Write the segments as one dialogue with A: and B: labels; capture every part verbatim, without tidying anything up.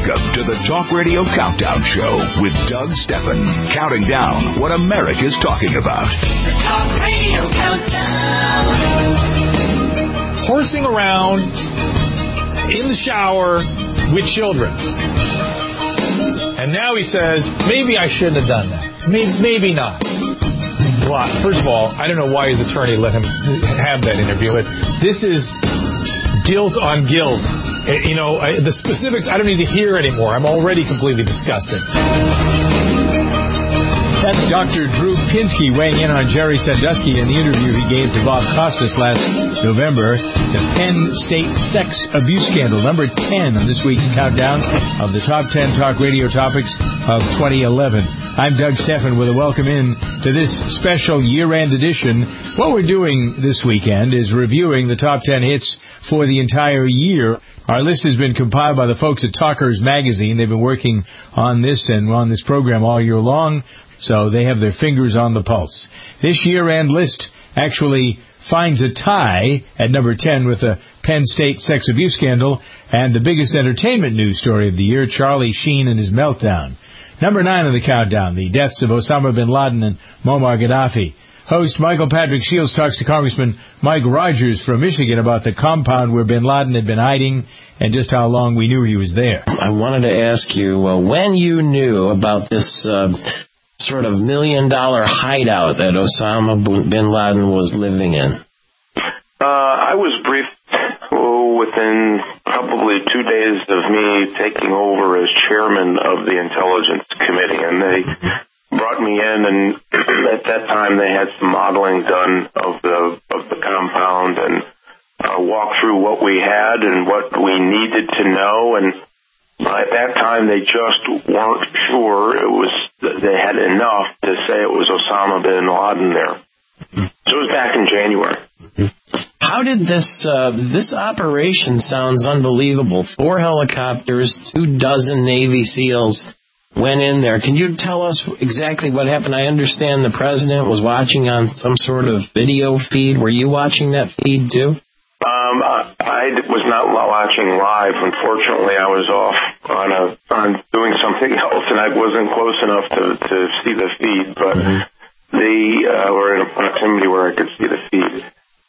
A: Welcome to the Talk Radio Countdown Show with Doug Stephan, counting down what America's talking about.
B: The Talk Radio Countdown.
C: Horsing around in the shower with children. And now he says, maybe I shouldn't have done that. Maybe, maybe not. Well, first of all, I don't know why his attorney let him have that interview, but this is guilt on guilt. You know, I, the specifics I don't need to hear anymore. I'm already completely disgusted.
D: That's Doctor Drew Pinsky weighing in on Jerry Sandusky in the interview he gave to Bob Costas last November. The Penn State sex abuse scandal, number ten on this week's countdown of the top ten talk radio topics of twenty eleven. I'm Doug Stephan with a welcome in to this special year-end edition. What we're doing this weekend is reviewing the top ten hits for the entire year. Our list has been compiled by the folks at Talkers Magazine. They've been working on this and on this program all year long, so they have their fingers on the pulse. This year-end list actually finds a tie at number ten with the Penn State sex abuse scandal and the biggest entertainment news story of the year, Charlie Sheen and his meltdown. Number nine on the countdown, the deaths of Osama bin Laden and Muammar Gaddafi. Host Michael Patrick Shields talks to Congressman Mike Rogers from Michigan about the compound where bin Laden had been hiding and just how long we knew he was there.
E: I wanted to ask you, uh, when you knew about this uh, sort of million-dollar hideout that Osama bin Laden was living in?
F: Uh, I was briefed oh, within probably two days of me taking over as chairman of the Intelligence Committee, and they brought me in, and at that time they had some modeling done of the of the compound and uh, walked through what we had and what we needed to know, and at that time they just weren't sure it was they had enough to say it was Osama bin Laden there. So it was back in January.
E: How did this uh, this operation sounds unbelievable? Four helicopters, two dozen Navy SEALs went in there. Can you tell us exactly what happened? I understand the president was watching on some sort of video feed. Were you watching that feed too?
F: Um, I, I was not watching live. Unfortunately, I was off on a on doing something else, and I wasn't close enough to, to see the feed. But mm-hmm. the uh, were in a proximity where I could see the feed.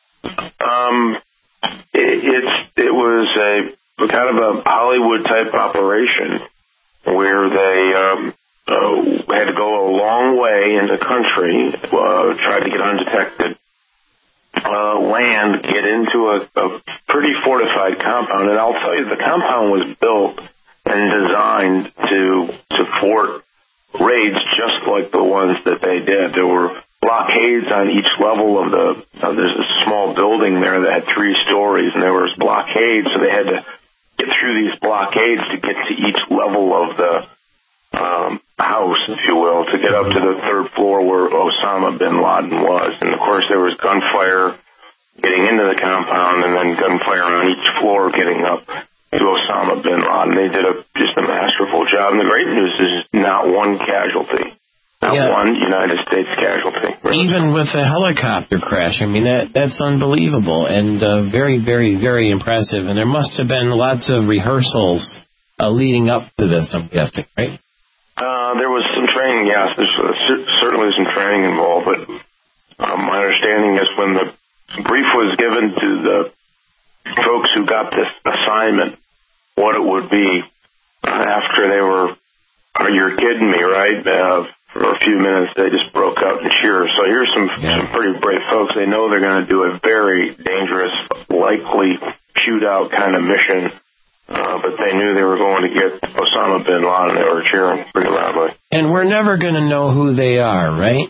F: Um, it, it's it was a kind of a Hollywood type operation where they um, uh, had to go a long way in the country, uh, tried to get undetected, uh, land, get into a, a pretty fortified compound. And I'll tell you, the compound was built and designed to support raids just like the ones that they did. There were blockades on each level of the, uh, there's a small building there that had three stories, and there was blockades, so they had to get through these blockades to get to each level of the um, house, if you will, to get up to the third floor where Osama bin Laden was. And, of course, there was gunfire getting into the compound and then gunfire on each floor getting up to Osama bin Laden. They did a, just a masterful job. And the great news is not one casualty. Not yeah. one United States casualty. Really.
E: Even with a helicopter crash, I mean, that that's unbelievable and uh, very, very, very impressive. And there must have been lots of rehearsals uh, leading up to this, I'm guessing, right?
F: Uh, there was some training, yes. There's uh, certainly some training involved. But um, my understanding is when the brief was given to the folks who got this assignment, what it would be, uh, after they were, oh, you're kidding me, right? Uh, For a few minutes, they just broke out in cheers. So here's some, yeah. some pretty brave folks. They know they're going to do a very dangerous, likely shootout kind of mission, uh, but they knew they were going to get Osama bin Laden. They were cheering pretty loudly.
E: And we're never going to know who they are, right?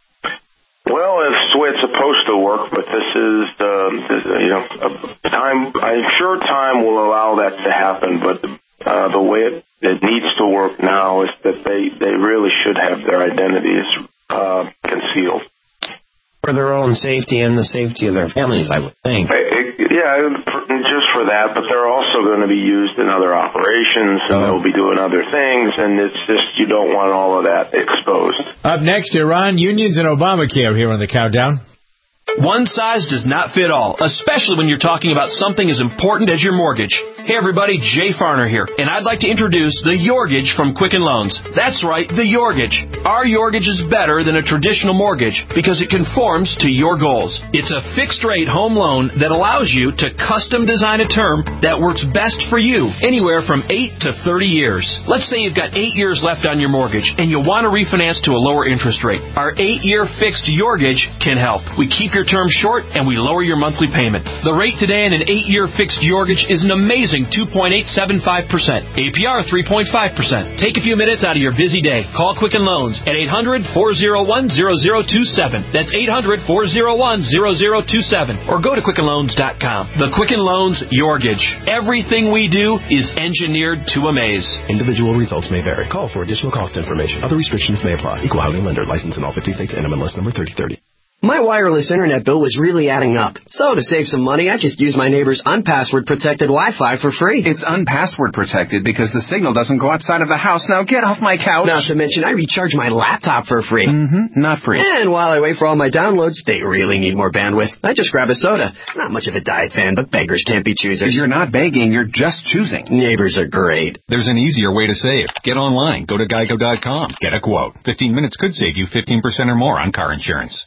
F: Well, it's the way it's supposed to work, but this is, uh, this, you know, a time. I'm sure time will allow that to happen, but uh, the way it It needs to work now is that they, they really should have their identities uh, concealed.
E: For their own safety and the safety of their families, I would think.
F: It, yeah, just for that, but they're also going to be used in other operations, and oh. they'll be doing other things, and it's just, you don't want all of that exposed.
D: Up next, Iran, unions, and Obamacare here on the countdown.
G: One size does not fit all, especially when you're talking about something as important as your mortgage. Hey everybody, Jay Farner here, and I'd like to introduce the Yorgage from Quicken Loans. That's right, the Yorgage. Our Yorgage is better than a traditional mortgage because it conforms to your goals. It's a fixed-rate home loan that allows you to custom design a term that works best for you, anywhere from eight to thirty years. Let's say you've got eight years left on your mortgage and you want to refinance to a lower interest rate. Our eight-year fixed Yorgage can help. We keep your term short and we lower your monthly payment. The rate today in an eight-year fixed Yorgage is an amazing two point eight seven five percent. A P R three point five percent. Take a few minutes out of your busy day. Call Quicken Loans at eight hundred, four oh one, zero zero two seven. That's eight hundred, four oh one, zero zero two seven. Or go to Quicken Loans dot com. The Quicken Loans Yorgage. Everything we do is engineered to amaze.
H: Individual results may vary. Call for additional cost information. Other restrictions may apply. Equal housing lender. License in all fifty states. N M L S number thirty thirty.
I: My wireless internet bill was really adding up. So to save some money, I just used my neighbor's unpassword protected Wi-Fi for free.
J: It's unpassword protected because the signal doesn't go outside of the house. Now get off my couch.
I: Not to mention, I recharge my laptop for free.
J: Mm-hmm. Not free.
I: And while I wait for all my downloads, they really need more bandwidth. I just grab a soda. Not much of a diet fan, but beggars can't be choosers.
J: You're not begging, you're just choosing.
I: Neighbors are great.
K: There's an easier way to save. Get online. Go to geico dot com. Get a quote. fifteen minutes could save you fifteen percent or more on car insurance.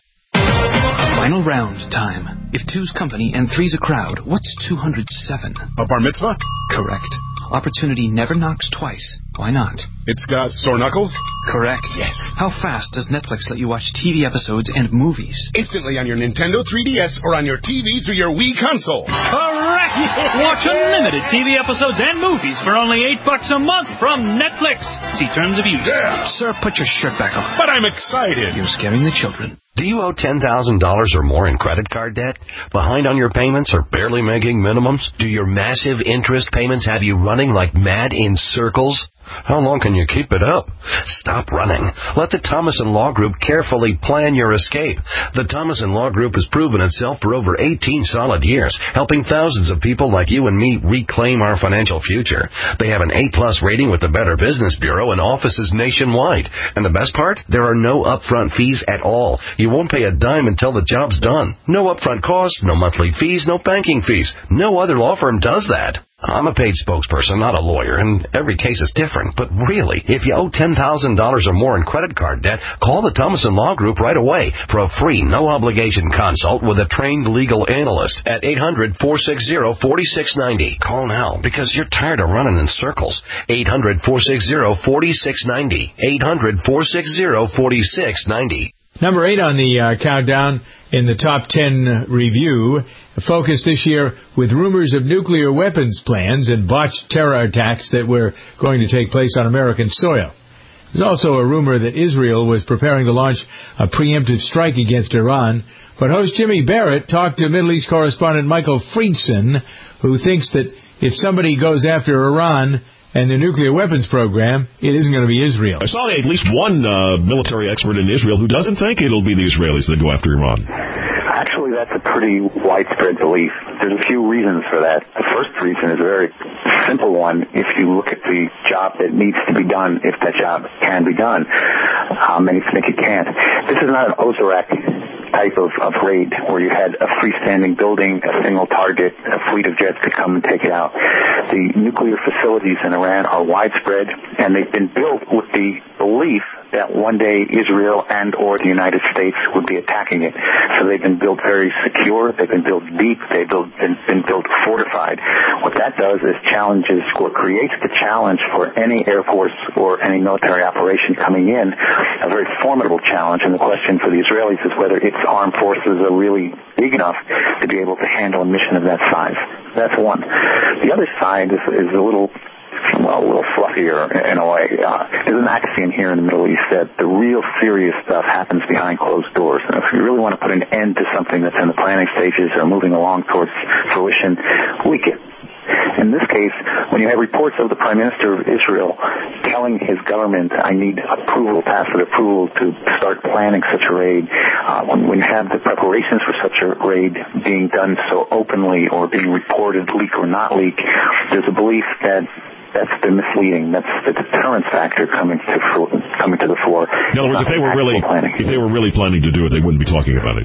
L: Final round time. If two's company and three's a crowd, what's two hundred seven?
M: A bar mitzvah?
L: Correct. Opportunity never knocks twice. Why not?
M: It's got sore knuckles?
L: Correct.
M: Yes.
L: How fast does Netflix let you watch T V episodes and movies?
M: Instantly on your Nintendo three D S or on your T V through your Wii console.
N: Correct! Watch unlimited T V episodes and movies for only eight bucks a month from Netflix. See terms of use.
M: Yeah.
L: Sir, put your shirt back on.
M: But I'm excited.
L: You're scaring the children.
O: Do you owe ten thousand dollars or more in credit card debt? Behind on your payments or barely making minimums? Do your massive interest payments have you running like mad in circles? How long can you keep it up? Stop running. Let the Thomas and Law Group carefully plan your escape. The Thomas and Law Group has proven itself for over eighteen solid years, helping thousands of people like you and me reclaim our financial future. They have an A plus rating with the Better Business Bureau and offices nationwide. And the best part? There are no upfront fees at all. You won't pay a dime until the job's done. No upfront costs, no monthly fees, no banking fees. No other law firm does that. I'm a paid spokesperson, not a lawyer, and every case is different. But really, if you owe ten thousand dollars or more in credit card debt, call the Thomas and Law Group right away for a free, no-obligation consult with a trained legal analyst at eight hundred, four six zero, four six nine zero. Call now because you're tired of running in circles. eight hundred, four six zero, four six nine zero. eight hundred, four six zero, four six nine zero.
D: Number eight on the uh, countdown in the top ten review, focused this year with rumors of nuclear weapons plans and botched terror attacks that were going to take place on American soil. There's also a rumor that Israel was preparing to launch a preemptive strike against Iran, but host Jimmy Barrett talked to Middle East correspondent Michael Friedson, who thinks that if somebody goes after Iran and the nuclear weapons program, it isn't going to be Israel.
P: I saw at least one uh, military expert in Israel who doesn't think it'll be the Israelis that go after Iran.
Q: Actually, that's a pretty widespread belief. There's a few reasons for that. The first reason is a very simple one. If you look at the job that needs to be done, if that job can be done, how many think it can't? This is not an Ozark type of, of raid where you had a freestanding building, a single target, a fleet of jets could come and take it out. The nuclear facilities in Iran are widespread, and they've been built with the belief that one day Israel and or the United States would be attacking it. So they've been built very secure, they've been built deep, they've built, been, been built fortified. What that does is challenges or creates the challenge for any Air Force or any military operation coming in, a very formidable challenge. And the question for the Israelis is whether its armed forces are really big enough to be able to handle a mission of that size. That's one. The other side is, is a little well, a little fluffier in a way. Uh, there's an axiom here in the Middle East that the real serious stuff happens behind closed doors. And if you really want to put an end to something that's in the planning stages or moving along towards fruition, we can. In this case, when you have reports of the Prime Minister of Israel telling his government, I need approval, tacit approval to start planning such a raid, uh, when, when you have the preparations for such a raid being done so openly or being reported, leak or not leak, there's a belief that that's the misleading. That's the deterrence factor coming to coming to the fore.
P: In other words, if they were really planning. if they were really planning to do it, they wouldn't be talking about it.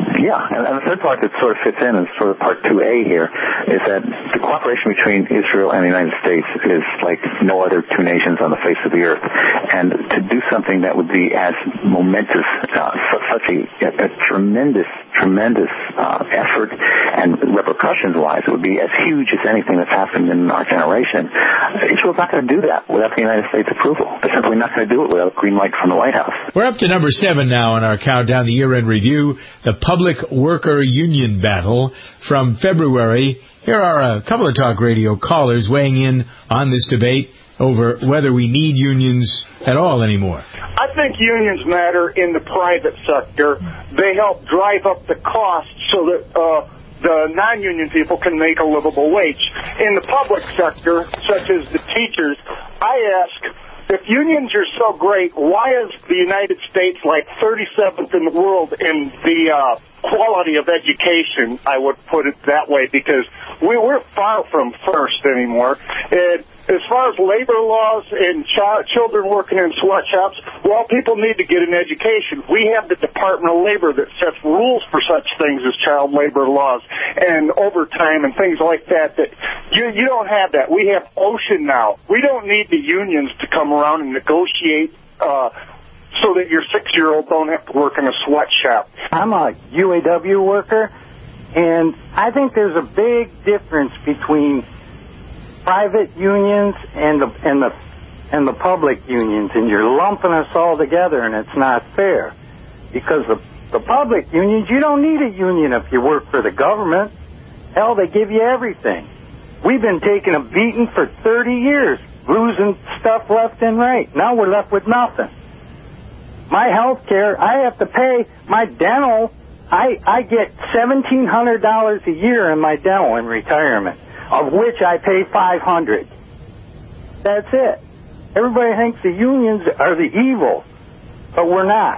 Q: Yeah, and, and the third part that sort of fits in is sort of part two A here, is that the cooperation between Israel and the United States is like no other two nations on the face of the earth. And to do something that would be as momentous, uh, such a, a tremendous, tremendous uh, effort and repercussions-wise, it would be as huge as anything that's happened in our generation. Israel's not going to do that without the United States approval. They're simply not going to do it without a green light from the White House.
D: We're up to number seven now in our countdown, the year-end review, the Public Worker Union Battle from February. Here are a couple of talk radio callers weighing in on this debate over whether we need unions at all anymore.
R: I think unions matter in the private sector. They help drive up the cost so that uh, the non-union people can make a livable wage. In the public sector, such as the teachers, I ask, if unions are so great, why is the United States like thirty-seventh in the world in the uh, quality of education? I would put it that way, because we, we're far from first anymore. And as far as labor laws and ch- children working in sweatshops, well, people need to get an education. We have the Department of Labor that sets rules for such things as child labor laws and overtime and things like that. That you, you don't have that. We have OSHA now. We don't need the unions to come around and negotiate uh, so that your six-year-old don't have to work in a sweatshop.
S: I'm a U A W worker, and I think there's a big difference between private unions and the and the and the public unions, and you're lumping us all together, and it's not fair. Because the the public unions, you don't need a union if you work for the government. Hell, they give you everything. We've been taking a beating for thirty years, losing stuff left and right. Now we're left with nothing. My health care, I have to pay my dental. I I get seventeen hundred dollars a year in my dental in retirement, of which I pay five hundred dollars. That's it. Everybody thinks the unions are the evil, but we're not.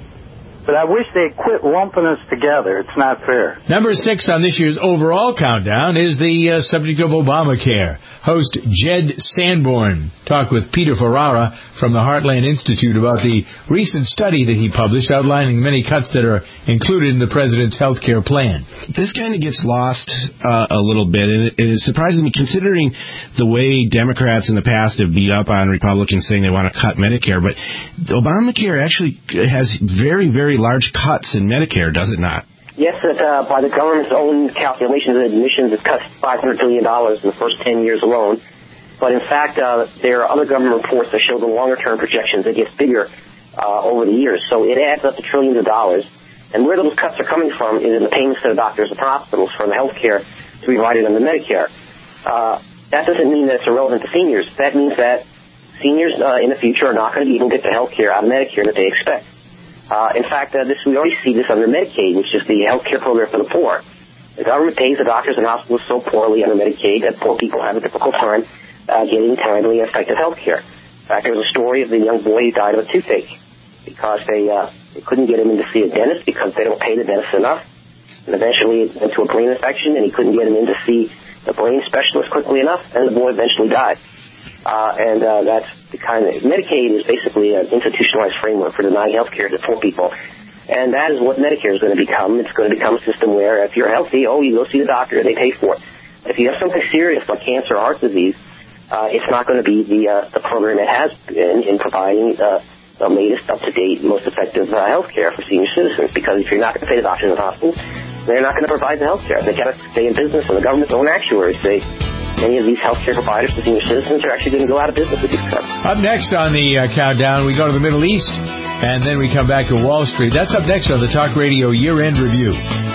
S: But I wish they'd quit lumping us together. It's not fair.
D: Number six on this year's overall countdown is the uh, subject of Obamacare. Host Jed Sanborn talked with Peter Ferrara from the Heartland Institute about the recent study that he published outlining many cuts that are included in the president's health care plan.
T: This kind of gets lost uh, a little bit, and it is surprising me considering the way Democrats in the past have beat up on Republicans saying they want to cut Medicare. But Obamacare actually has very, very large cuts in Medicare, does it not?
U: Yes, that uh, by the government's own calculations and admissions, it cuts five hundred billion dollars in the first ten years alone. But in fact, uh, there are other government reports that show the longer-term projections. It gets bigger uh, over the years. So it adds up to trillions of dollars. And where those cuts are coming from is in the payments to the doctors and hospitals for the health care to be provided under Medicare. Uh, that doesn't mean that it's irrelevant to seniors. That means that seniors uh, in the future are not going to even get the health care out of Medicare that they expect. Uh, in fact, uh, this we already see this under Medicaid, which is the health care program for the poor. The government pays the doctors and hospitals so poorly under Medicaid that poor people have a difficult time uh, getting timely and effective health care. In fact, there was a story of the young boy who died of a toothache because they, uh, they couldn't get him in to see a dentist because they don't pay the dentist enough. And eventually it went to a brain infection, and he couldn't get him in to see the brain specialist quickly enough, and the boy eventually died. Uh, and uh, that's the kind of Medicaid is basically an institutionalized framework for denying health care to poor people, and that is what Medicare is going to become. It's going to become a system where if you're healthy, oh, you go see the doctor, they pay for it. If you have something serious like cancer or heart disease, uh, it's not going to be the uh, the program it has been in providing uh, the latest, up-to-date, most effective uh, health care for senior citizens. Because if you're not going to pay the doctors and hospitals, they're not going to provide the health care. They got to stay in business, and the government's own actuaries say many of these healthcare providers for senior citizens are actually going to go out of business with these cuts.
D: Up next on the uh, countdown, we go to the Middle East, and then we come back to Wall Street. That's up next on the Talk Radio Year-End Review.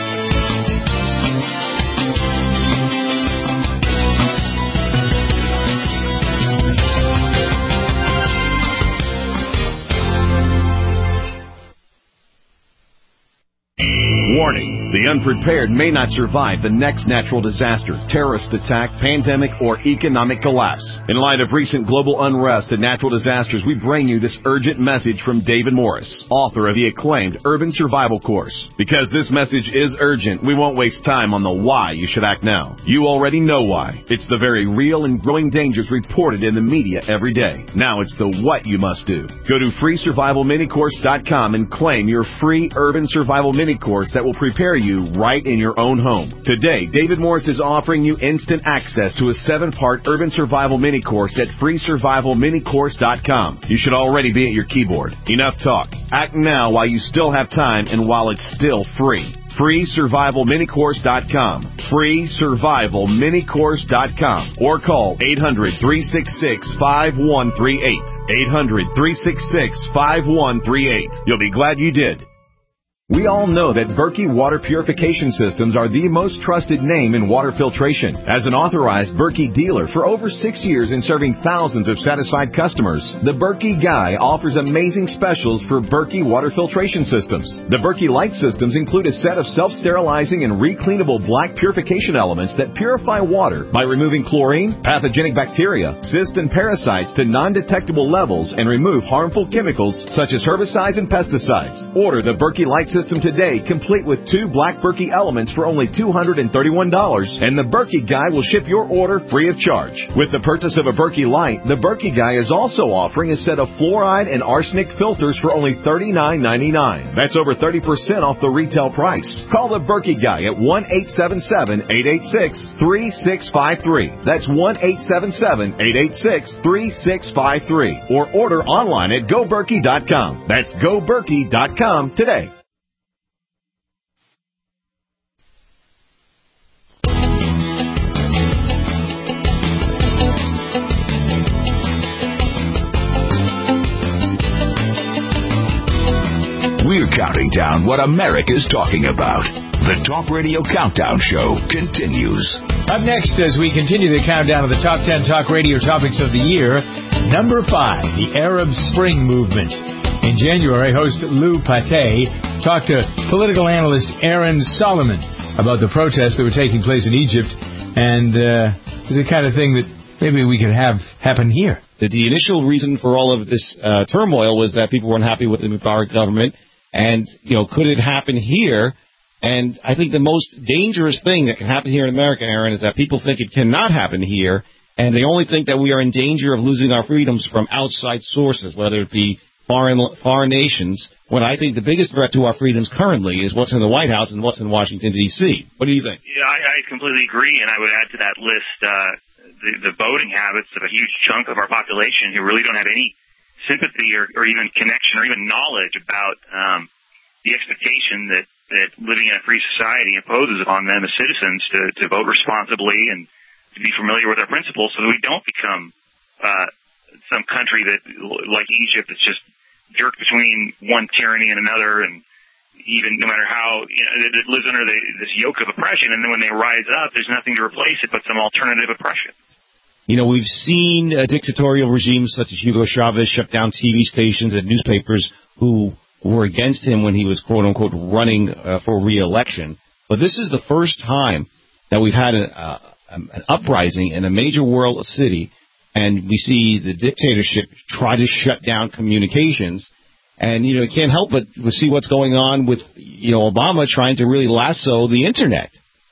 V: Warning. The unprepared may not survive the next natural disaster, terrorist attack, pandemic, or economic collapse. In light of recent global unrest and natural disasters, we bring you this urgent message from David Morris, author of the acclaimed Urban Survival Course. Because this message is urgent, we won't waste time on the why you should act now. You already know why. It's the very real and growing dangers reported in the media every day. Now it's the what you must do. Go to free survival mini course dot com and claim your free Urban Survival Mini Course that that will prepare you right in your own home. Today, David Morris is offering you instant access to a seven-part urban survival mini course at free survival mini course dot com. You should already be at your keyboard. Enough talk. Act now while you still have time and while it's still free. free survival mini course dot com. free survival mini course dot com. Or call eight hundred, three six six, five one three eight. eight hundred, three six six, five one three eight. You'll be glad you did. We all know that Berkey Water Purification Systems are the most trusted name in water filtration. As an authorized Berkey dealer for over six years and serving thousands of satisfied customers, the Berkey Guy offers amazing specials for Berkey Water Filtration Systems. The Berkey Light Systems include a set of self-sterilizing and recleanable black purification elements that purify water by removing chlorine, pathogenic bacteria, cysts, and parasites to non-detectable levels and remove harmful chemicals such as herbicides and pesticides. Order the Berkey Light System today, complete with two black Berkey elements for only two hundred thirty-one dollars, and the Berkey Guy will ship your order free of charge. With the purchase of a Berkey Light, the Berkey Guy is also offering a set of fluoride and arsenic filters for only thirty-nine ninety-nine. That's over thirty percent off the retail price. Call the Berkey Guy at one eight seven seven, eight eight six, three six five three. That's one eight seven seven, eight eight six, three six five three. Or order online at go berkey dot com. That's go berkey dot com today.
A: We're counting down what America's talking about. The Talk Radio Countdown Show continues.
D: Up next, as we continue the countdown of the top ten Talk Radio topics of the year, number five, the Arab Spring movement. In January, host Lou Pate talked to political analyst Aaron Solomon about the protests that were taking place in Egypt and uh, the kind of thing that maybe we could have happen here.
B: The, the initial reason for all of this uh, turmoil was that people weren't happy with the Mubarak government. And, you know, could it happen here? And I think the most dangerous thing that can happen here in America, Aaron, is that people think it cannot happen here, and they only think that we are in danger of losing our freedoms from outside sources, whether it be foreign foreign nations, when I think the biggest threat to our freedoms currently is what's in the White House and what's in Washington, D C What do you think?
W: Yeah, I, I completely agree, and I would add to that list uh, the, the voting habits of a huge chunk of our population who really don't have any sympathy or, or even connection or even knowledge about um, the expectation that, that living in a free society imposes upon them as citizens to, to vote responsibly and to be familiar with our principles so that we don't become uh, some country that, like Egypt, that's just jerked between one tyranny and another, and even no matter how, you know, it lives under the, this yoke of oppression, and then when they rise up, there's nothing to replace it but some alternative oppression.
B: You know, we've seen uh, dictatorial regimes such as Hugo Chavez shut down T V stations and newspapers who were against him when he was, quote-unquote, running uh, for re-election. But this is the first time that we've had a, uh, an uprising in a major world city, and we see the dictatorship try to shut down communications. And, you know, you can't help but see what's going on with, you know, Obama trying to really lasso the Internet.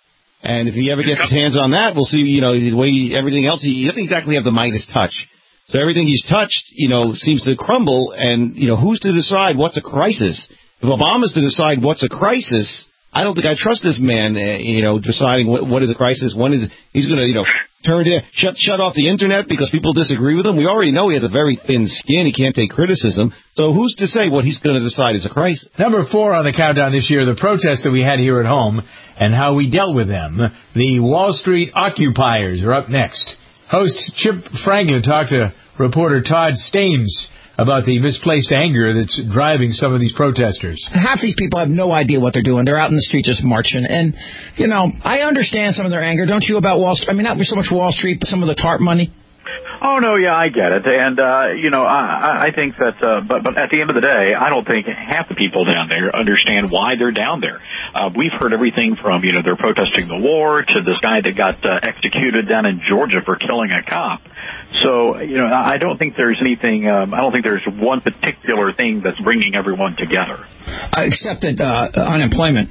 B: And if he ever gets his hands on that, we'll see, you know, the way he, everything else, he doesn't exactly have the Midas touch. So everything he's touched, you know, seems to crumble. And, you know, who's to decide what's a crisis? If Obama's to decide what's a crisis, I don't think I trust this man, uh, you know, deciding what, what is a crisis. When is he's going to, you know, turn it, shut shut off the Internet because people disagree with him. We already know he has a very thin skin. He can't take criticism. So who's to say what he's going to decide is a crisis?
D: Number four on the countdown this year, the protests that we had here at home and how we dealt with them. The Wall Street occupiers are up next. Host Chip Franklin talked to reporter Todd Stames about the misplaced anger that's driving some of these protesters.
X: Half these people have no idea what they're doing. They're out in the street just marching. And, you know, I understand some of their anger, don't you, about Wall Street? I mean, not so much Wall Street, but some of the TARP money.
Y: Oh, no, yeah, I get it. And, uh, you know, I, I think that, uh, but, but at the end of the day, I don't think half the people down there understand why they're down there. Uh, we've heard everything from, you know, they're protesting the war to this guy that got uh, executed down in Georgia for killing a cop. So, you know, I don't think there's anything, um, I don't think there's one particular thing that's bringing everyone together.
X: Uh, except that uh, unemployment.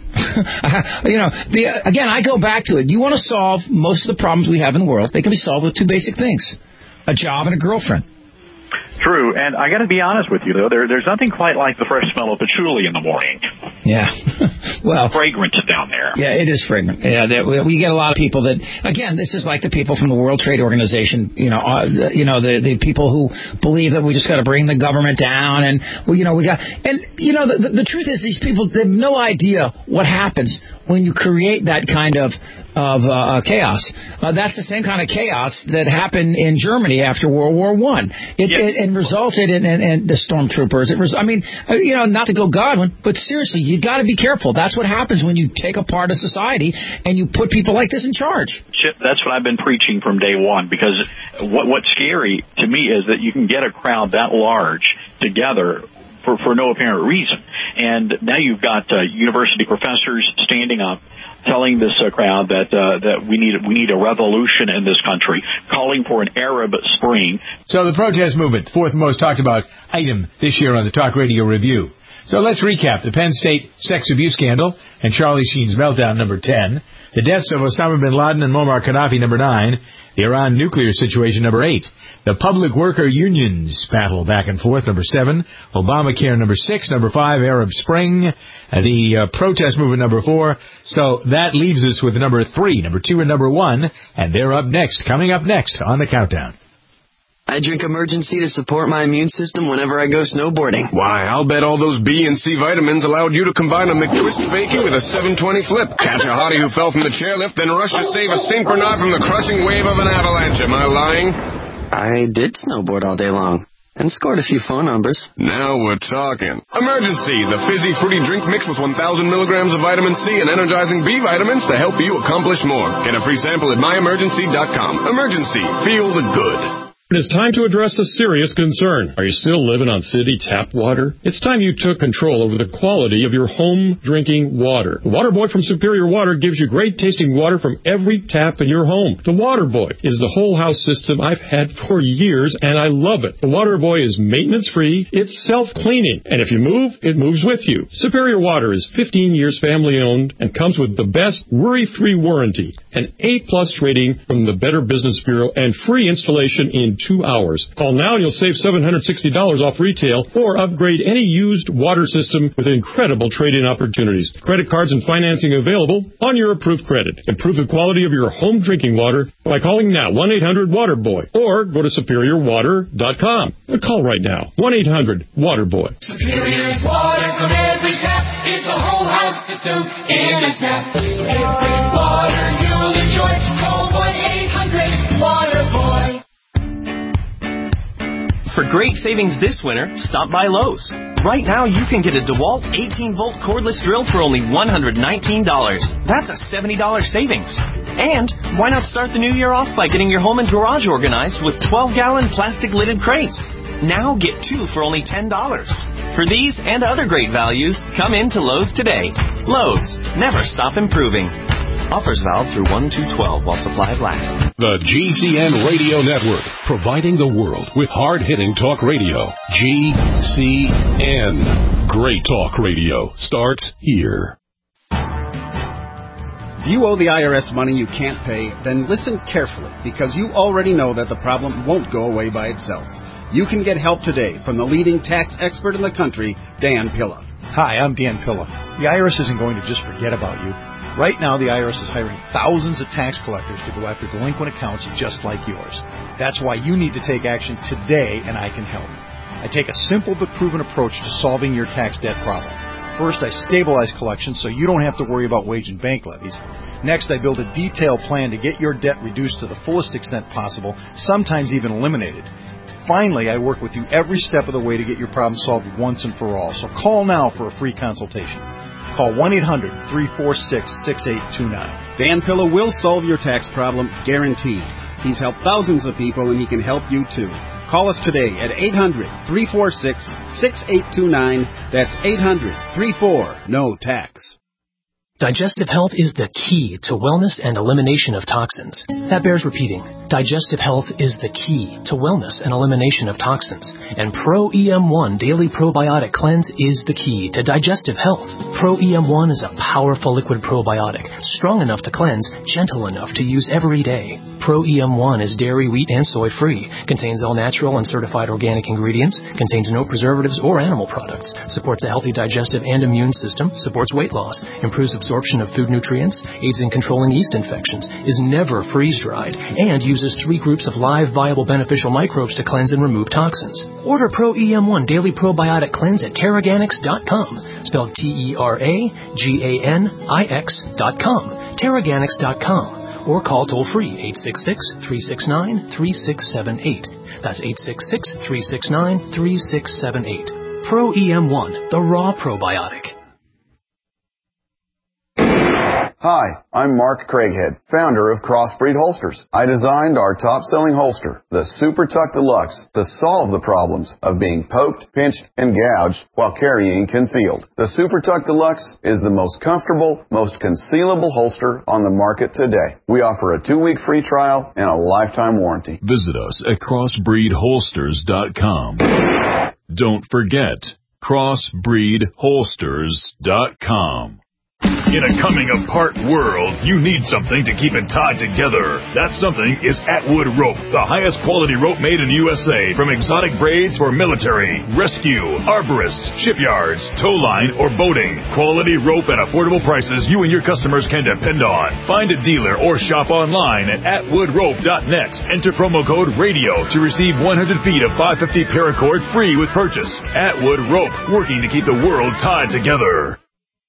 X: you know, the, again, I go back to it. You want to solve most of the problems we have in the world, they can be solved with two basic things. A job and a girlfriend.
Y: True. true. And I got to be honest with you, though, there, there's nothing quite like the fresh smell of patchouli in the morning.
X: Yeah. Well,
Y: fragrance down there.
X: Yeah, it is fragrant. Yeah, that, we get a lot of people that, again, this is like the people from the World Trade Organization, you know, uh, you know, the the people who believe that we just got to bring the government down, and well, you know, we got, and you know, the, the, the truth is, these people, they have no idea what happens when you create that kind of of uh, chaos. Uh, that's the same kind of chaos that happened in Germany after World War One. It, yep. it, it resulted in, in, in the stormtroopers. It was, I mean, uh, you know, not to go Godwin, but seriously, you got to be careful. That's what happens when you take apart a society and you put people like this in charge.
Y: Chip, that's what I've been preaching from day one, because what what's scary to me is that you can get a crowd that large together for, for no apparent reason. And now you've got uh, university professors standing up, telling this uh, crowd that uh, that we need we need a revolution in this country, calling for an Arab Spring.
D: So the protest movement, fourth most talked about item this year on the Talk Radio Review. So let's recap the Penn State sex abuse scandal and Charlie Sheen's meltdown, number ten. The deaths of Osama bin Laden and Muammar Gaddafi, number nine. The Iran nuclear situation, number eight. The public worker unions battle back and forth, number seven. Obamacare, number six. Number five, Arab Spring. Uh, the uh, protest movement, number four. So that leaves us with number three, number two, and number one. And they're up next, coming up next on the countdown.
I: I drink Emergency to support my immune system whenever I go snowboarding.
C: Why, I'll bet all those B and C vitamins allowed you to combine a McTwist Fakey with a seven twenty flip. Catch a hottie who fell from the chairlift, then rush to save a Saint Bernard from the crushing wave of an avalanche. Am I lying?
I: I did snowboard all day long and scored a few phone numbers.
C: Now we're talking. Emergency, the fizzy fruity drink mixed with one thousand milligrams of vitamin C and energizing B vitamins to help you accomplish more. Get a free sample at my emergency dot com. Emergency, feel the good.
E: It is time to address a serious concern. Are you still living on city tap water? It's time you took control over the quality of your home drinking water. The Water Boy from Superior Water gives you great tasting water from every tap in your home. The Water Boy is the whole house system I've had for years, and I love it. The Water Boy is maintenance free, it's self-cleaning, and if you move, it moves with you. Superior Water is fifteen years family owned and comes with the best worry-free warranty, an A plus rating from the Better Business Bureau, and free installation in two hours. Call now and you'll save seven hundred sixty dollars off retail or upgrade any used water system with incredible trade-in opportunities. Credit cards and financing available on your approved credit. Improve the quality of your home drinking water by calling now one eight hundred water boy or go to superior water dot com. Call right now. one eight hundred water boy.
F: Superior water from every tap. It's a whole house system in a snap. Every water you'll enjoy. Call one eight hundred water boy.
G: For great savings this winter, stop by Lowe's. Right now, you can get a DeWalt eighteen volt cordless drill for only one hundred nineteen dollars. That's a seventy dollars savings. And why not start the new year off by getting your home and garage organized with twelve gallon plastic lidded crates? Now get two for only ten dollars. For these and other great values, come in to Lowe's today. Lowe's, never stop improving. Offers valid through one two twelve while supplies last.
A: The G C N Radio Network, providing the world with hard-hitting talk radio. G C N. Great talk radio starts here.
H: If you owe the I R S money you can't pay, then listen carefully, because you already know that the problem won't go away by itself. You can get help today from the leading tax expert in the country, Dan Pilla.
Z: Hi, I'm Dan Pilla. The I R S isn't going to just forget about you. Right now, the I R S is hiring thousands of tax collectors to go after delinquent accounts just like yours. That's why you need to take action today, and I can help. I take a simple but proven approach to solving your tax debt problem. First, I stabilize collections so you don't have to worry about wage and bank levies. Next, I build a detailed plan to get your debt reduced to the fullest extent possible, sometimes even eliminated. Finally, I work with you every step of the way to get your problem solved once and for all. So call now for a free consultation. Call one eight hundred three four six six eight two nine.
H: Dan Pilla will solve your tax problem, guaranteed. He's helped thousands of people, and he can help you too. Call us today at eight hundred three four six six eight two nine. That's eight hundred three four N O tax.
J: Digestive health is the key to wellness and elimination of toxins. That bears repeating. Digestive health is the key to wellness and elimination of toxins. And Pro E M one Daily Probiotic Cleanse is the key to digestive health. Pro E M one is a powerful liquid probiotic, strong enough to cleanse, gentle enough to use every day. Pro E M one is dairy, wheat, and soy free, contains all natural and certified organic ingredients, contains no preservatives or animal products, supports a healthy digestive and immune system, supports weight loss, improves absorption of food nutrients, aids in controlling yeast infections, is never freeze-dried, and uses three groups of live, viable, beneficial microbes to cleanse and remove toxins. Order Pro E M one Daily Probiotic Cleanse at Terraganics dot com, spelled T E R A G A N I X dot com, Terraganics dot com. Or call toll-free eight six six, three six nine, three six seven eight. That's eight six six, three six nine, three six seven eight. Pro E M one, the raw probiotic.
K: Hi, I'm Mark Craighead, founder of Crossbreed Holsters. I designed our top-selling holster, the Super Tuck Deluxe, to solve the problems of being poked, pinched, and gouged while carrying concealed. The Super Tuck Deluxe is the most comfortable, most concealable holster on the market today. We offer a two-week free trial and a lifetime warranty.
L: Visit us at crossbreed holsters dot com. Don't forget, crossbreed holsters dot com.
P: In a coming-apart world, you need something to keep it tied together. That something is Atwood Rope, the highest quality rope made in the U S A. From exotic braids for military, rescue, arborists, shipyards, tow line, or boating. Quality rope at affordable prices you and your customers can depend on. Find a dealer or shop online at atwood rope dot net. Enter promo code RADIO to receive one hundred feet of five fifty paracord free with purchase. Atwood Rope, working to keep the world tied together.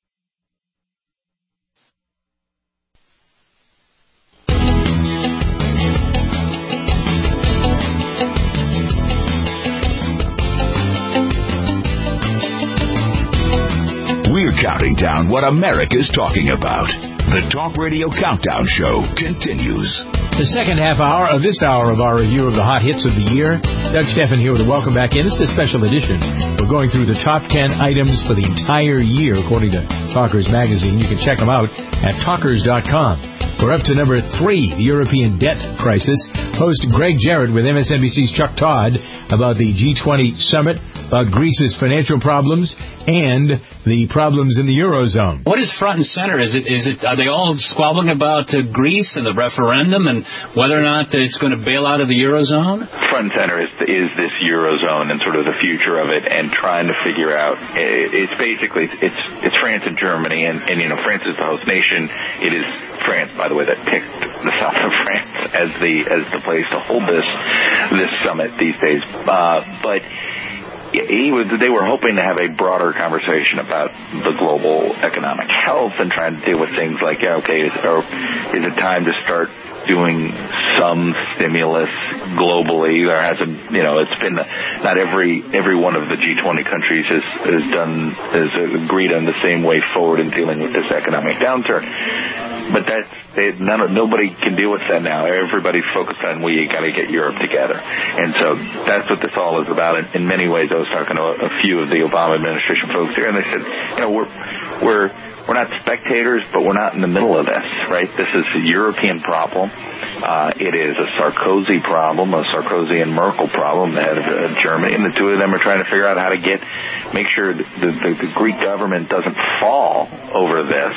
M: We're counting down what America's talking about. The Talk Radio Countdown Show continues.
D: The second half hour of this hour of our review of the hot hits of the year. Doug Steffen here with a welcome back in. This is a special edition. We're going through the top ten items for the entire year, according to Talkers Magazine. You can check them out at talkers dot com. We're up to number three, the European debt crisis. Host Greg Jarrett with M S N B C's Chuck Todd about the G twenty summit, about Greece's financial problems, and the problems in the Eurozone.
N: What is front and center? Is it? Is it? Are they all squabbling about uh, Greece and the referendum and whether or not it's going to bail out of the Eurozone?
O: Front and center is is this Eurozone and sort of the future of it, and trying to figure out. It's basically it's it's France and Germany, and, and you know France is the host nation. It is France, by the way, that picked the south of France as the as the place to hold this this summit these days. Uh, but. He was, they were hoping to have a broader conversation about the global economic health and trying to deal with things like, yeah, okay, is, or is it time to start doing some stimulus globally? There hasn't, you know, it's been not every every one of the G twenty countries has has done has agreed on the same way forward in dealing with this economic downturn. But that's they, none, nobody can deal with that now. Everybody's focused on we got to get Europe together, and so that's what this all is about. In, in many ways, I was talking to a, a few of the Obama administration folks here, and they said, you know, we're we're we're not spectators, but we're not in the middle of this, right? This is a European problem. Uh, it is a Sarkozy problem, a Sarkozy and Merkel problem, the head of uh, Germany, and the two of them are trying to figure out how to get, make sure the, the, the Greek government doesn't fall over this,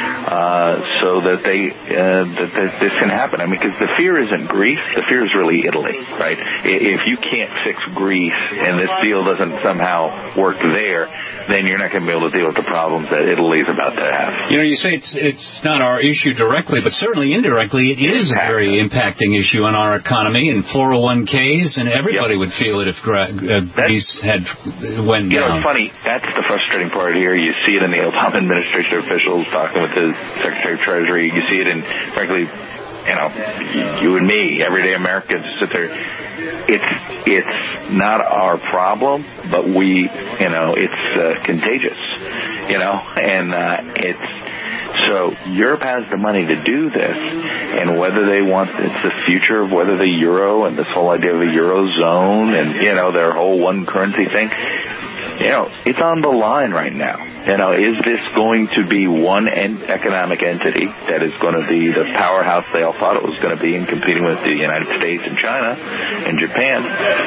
O: uh, so that they, uh, that, that this can happen. I mean, because the fear isn't Greece, the fear is really Italy, right? If you can't fix Greece and this deal doesn't somehow work there, then you're not going to be able to deal with the problems that Italy's about to have.
N: You know, you say it's it's not our issue directly, but certainly indirectly it is a very impacting issue on our economy and four oh one Ks, and everybody yep. would feel it if uh, Greece had went
O: you
N: down.
O: You know, it's funny. That's the frustrating part here. You see it in the Obama administration officials talking with the Secretary of Treasury. You see it in, frankly, you know, you and me, everyday Americans sit there. It's it's not our problem, but we, you know, it's uh, contagious, you know, and uh, it's so Europe has the money to do this, and whether they want, it's the future of whether the euro and this whole idea of a eurozone and, you know, their whole one currency thing. you know, it's on the line right now. You know, is this going to be one en- economic entity that is going to be the powerhouse they all thought it was going to be in competing with the United States and China and Japan?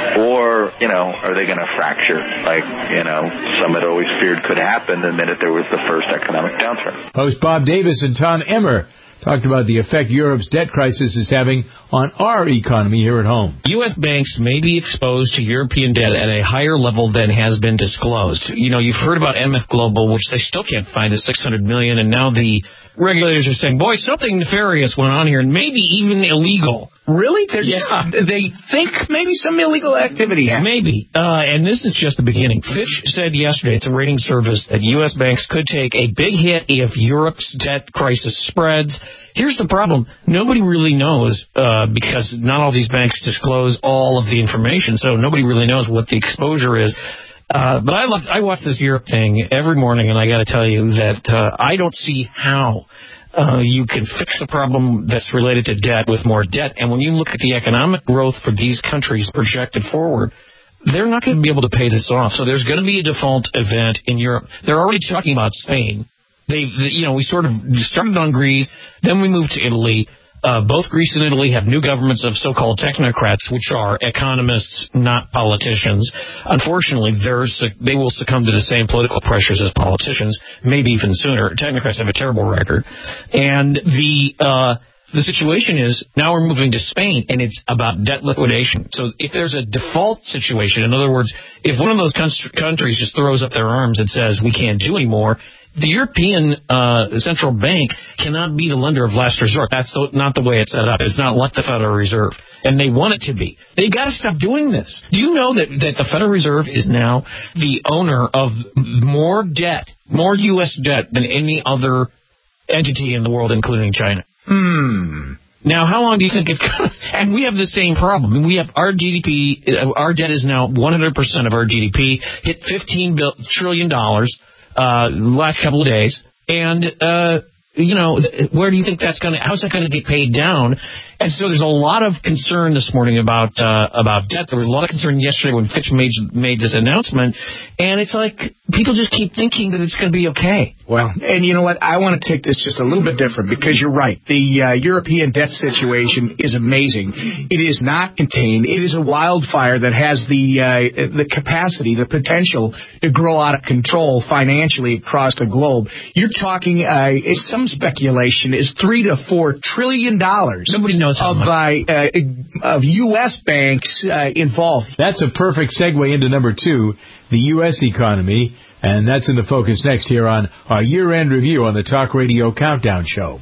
O: Or, you know, are they going to fracture like, you know, some had always feared could happen the minute there was the first economic downturn?
D: Host Bob Davis and Tom Emmer talked about the effect Europe's debt crisis is having on our economy here at home.
Q: U S banks may be exposed to European debt at a higher level than has been disclosed. You know, you've heard about M F Global, which they still can't find the six hundred million dollars, and now the regulators are saying, boy, something nefarious went on here, and maybe even illegal.
X: Really? They're
Q: Yeah.
X: just, they think maybe some illegal activity happened.
Q: Maybe. Uh, and this is just the beginning. Fitch said yesterday, it's a rating service, that U S banks could take a big hit if Europe's debt crisis spreads. Here's the problem. Nobody really knows, uh, because not all these banks disclose all of the information, so nobody really knows what the exposure is. Uh, but I love, I watch this Europe thing every morning, and I got to tell you that uh, I don't see how uh, you can fix a problem that's related to debt with more debt. And when you look at the economic growth for these countries projected forward, they're not going to be able to pay this off. So there's going to be a default event in Europe. They're already talking about Spain. They, you know, we sort of started on Greece, then we moved to Italy. Uh, both Greece and Italy have new governments of so-called technocrats, which are economists, not politicians. Unfortunately, they will succumb to the same political pressures as politicians, maybe even sooner. Technocrats have a terrible record. And the uh, the situation is now we're moving to Spain, and it's about debt liquidation. So if there's a default situation, in other words, if one of those countries just throws up their arms and says we can't do anymore, the European uh, Central Bank cannot be the lender of last resort. That's not the way it's set up. It's not like the Federal Reserve, and they want it to be. They got to stop doing this. Do you know that, that the Federal Reserve is now the owner of more debt, more U S debt than any other entity in the world, including China?
X: Hmm.
Q: Now, how long do you think it's going to... And we have the same problem. I mean, we have our G D P, our debt is now one hundred percent of our G D P, hit fifteen trillion dollars. Uh, last couple of days, and uh, you know, where do you think that's going to? How's that going to get paid down? And so there's a lot of concern this morning about uh, about debt. There was a lot of concern yesterday when Fitch made made this announcement, and it's like people just keep thinking that it's going to be okay.
X: Well, and you know what? I want to take this just a little bit different because you're right. The uh, European debt situation is amazing. It is not contained. It is a wildfire that has the uh, the capacity, the potential to grow out of control financially across the globe. You're talking, uh, some speculation is three to four trillion dollars.
Q: Nobody knows how
X: of
Q: much.
X: by uh, of U S banks uh, involved.
D: That's a perfect segue into number two, the U S economy. And that's in the focus next here on our year-end review on the Talk Radio Countdown Show.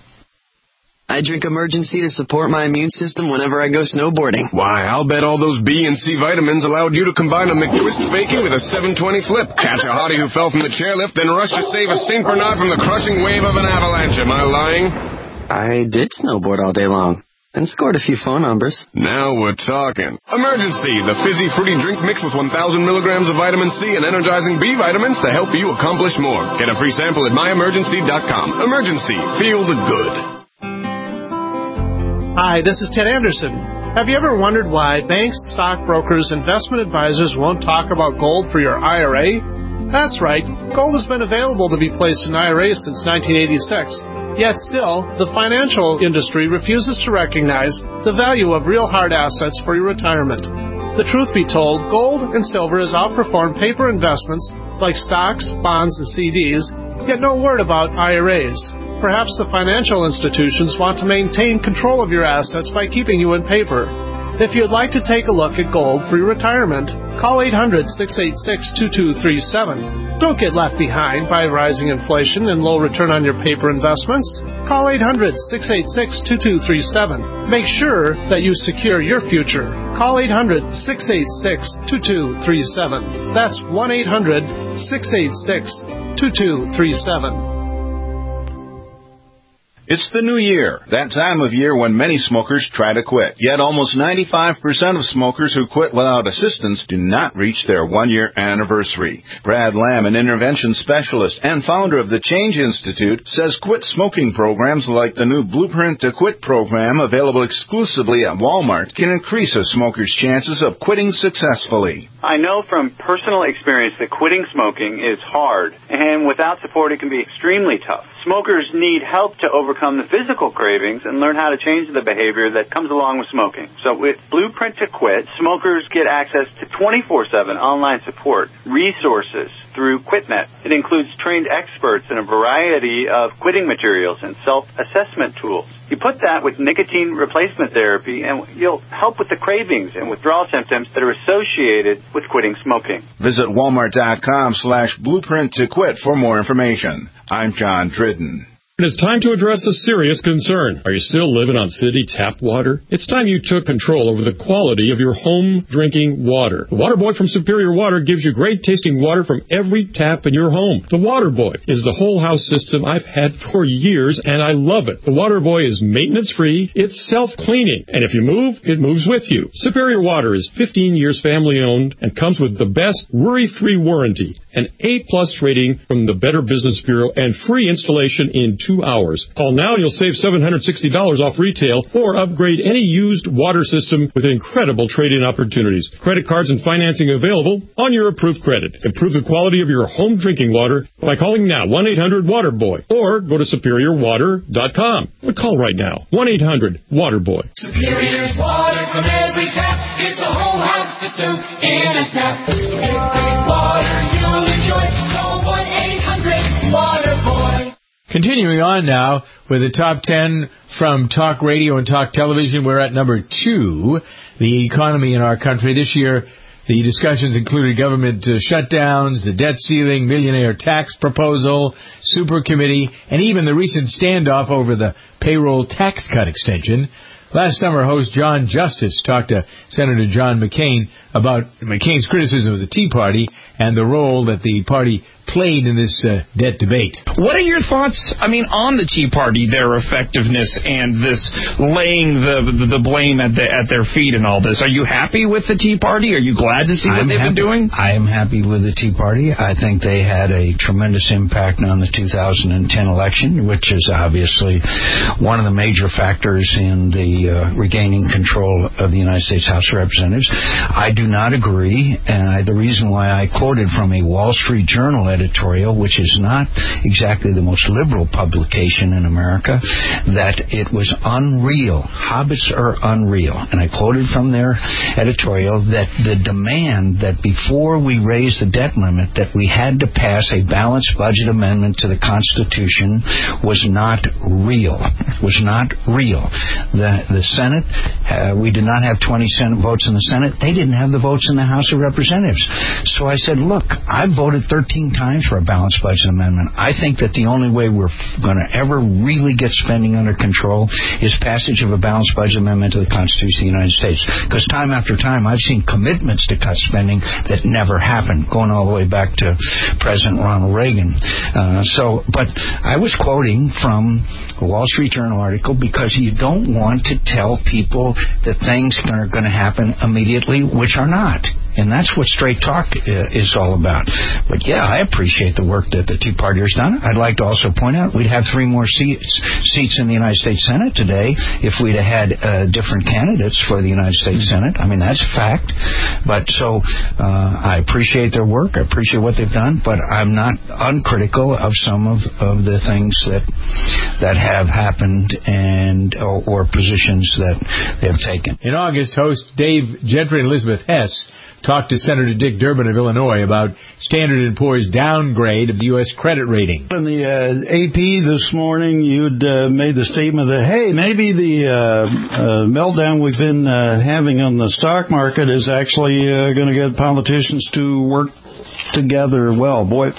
I: I drink Emergency to support my immune system whenever I go snowboarding.
C: Why, I'll bet all those B and C vitamins allowed you to combine a McTwist baking with a seven twenty flip. Catch a hottie who fell from the chairlift, then rush to save a Saint Bernard from the crushing wave of an avalanche. Am I lying?
I: I did snowboard all day long. And scored a few phone numbers.
C: Now we're talking. Emergency, the fizzy fruity drink mixed with one thousand milligrams of vitamin C and energizing B vitamins to help you accomplish more. Get a free sample at my emergency dot com. Emergency, feel the good.
R: Hi, this is Ted Anderson. Have you ever wondered why banks, stockbrokers, investment advisors won't talk about gold for your I R A? That's right. Gold has been available to be placed in I R As since nineteen eighty-six. Yet still, the financial industry refuses to recognize the value of real hard assets for your retirement. The truth be told, gold and silver has outperformed paper investments like stocks, bonds, and C Ds, yet no word about I R As. Perhaps the financial institutions want to maintain control of your assets by keeping you in paper. If you'd like to take a look at gold for your retirement, call eight hundred, six eight six, two two three seven. Don't get left behind by rising inflation and low return on your paper investments. Call eight hundred, six eight six, two two three seven. Make sure that you secure your future. Call eight hundred, six eight six, two two three seven. That's one eight hundred, six eight six, two two three seven.
B: It's the new year, that time of year when many smokers try to quit. Yet almost ninety-five percent of smokers who quit without assistance do not reach their one-year anniversary. Brad Lamb, an intervention specialist and founder of the Change Institute, says quit smoking programs like the new Blueprint to Quit program, available exclusively at Walmart, can increase a smoker's chances of quitting successfully.
S: I know from personal experience that quitting smoking is hard, and without support it can be extremely tough. Smokers need help to overcome the physical cravings and learn how to change the behavior that comes along with smoking. So with Blueprint to Quit, smokers get access to twenty-four seven online support, resources through QuitNet. It includes trained experts and a variety of quitting materials and self-assessment tools. You put that with nicotine replacement therapy, and you'll help with the cravings and withdrawal symptoms that are associated with quitting smoking.
B: Visit walmart.com slash blueprint to quit for more information. I'm John Dridden.
E: It's time to address a serious concern. Are you still living on city tap water? It's time you took control over the quality of your home drinking water. The Water Boy from Superior Water gives you great tasting water from every tap in your home. The Water Boy is the whole house system I've had for years, and I love it. The Water Boy is maintenance free, it's self-cleaning, and if you move, it moves with you. Superior Water is fifteen years family owned and comes with the best worry-free warranty, an A plus rating from the Better Business Bureau, and free installation in two hours. Call now and you'll save seven hundred sixty dollars off retail, or upgrade any used water system with incredible trade-in opportunities. Credit cards and financing available on your approved credit. Improve the quality of your home drinking water by calling now one eight hundred water boy, or go to superior water dot com. But call right now, one eight hundred water boy.
F: Superior's water from every tap. It's a whole house system in a snap. Every water you'll enjoy. Call one eight hundred water boy.
D: Continuing on now with the top ten from Talk Radio and Talk Television. We're at number two, the economy in our country. This year, the discussions included government uh, shutdowns, the debt ceiling, millionaire tax proposal, super committee, and even the recent standoff over the payroll tax cut extension. Last summer, host John Justice talked to Senator John McCain about McCain's criticism of the Tea Party and the role that the party played in this uh, debt debate.
Q: What are your thoughts, I mean, on the Tea Party, their effectiveness and this laying the the blame at the, at their feet and all this? Are you happy with the Tea Party? Are you glad to see what
T: I'm
Q: they've
T: happy.
Q: been doing?
T: I am happy with the Tea Party. I think they had a tremendous impact on the two thousand ten election, which is obviously one of the major factors in the uh, regaining control of the United States House of Representatives. I do not agree, and the reason why I quoted from a Wall Street Journal editorial, which is not exactly the most liberal publication in America, that it was unreal. Hobbits are unreal. And I quoted from their editorial that the demand that before we raise the debt limit, that we had to pass a balanced budget amendment to the Constitution was not real. Was not real. The, the Senate, uh, we did not have twenty Senate votes in the Senate. They didn't have the votes in the House of Representatives. So I said, look, I voted thirteen times for a balanced budget amendment. I think that the only way we're going to ever really get spending under control is passage of a balanced budget amendment to the Constitution of the United States. Because time after time, I've seen commitments to cut spending that never happened, going all the way back to President Ronald Reagan. Uh, so, but I was quoting from a Wall Street Journal article because you don't want to tell people that things are going to happen immediately, which are not. And that's what Straight Talk is all about. But yeah, I appreciate the work that the Tea Party has done. I'd like to also point out we'd have three more seats seats in the United States Senate today if we'd have had uh, different candidates for the United States Senate. I mean, that's a fact. But so uh, I appreciate their work. I appreciate what they've done. But I'm not uncritical of some of, of the things that that have happened and or, or positions that they've taken.
D: In August, host Dave Gentry and Elizabeth Hess talked to Senator Dick Durbin of Illinois about Standard and Poor's downgrade of the U S credit rating.
U: In the uh, A P this morning, you'd uh, made the statement that, hey, maybe the uh, uh, meltdown we've been uh, having on the stock market is actually uh, going to get politicians to work together well. Boy,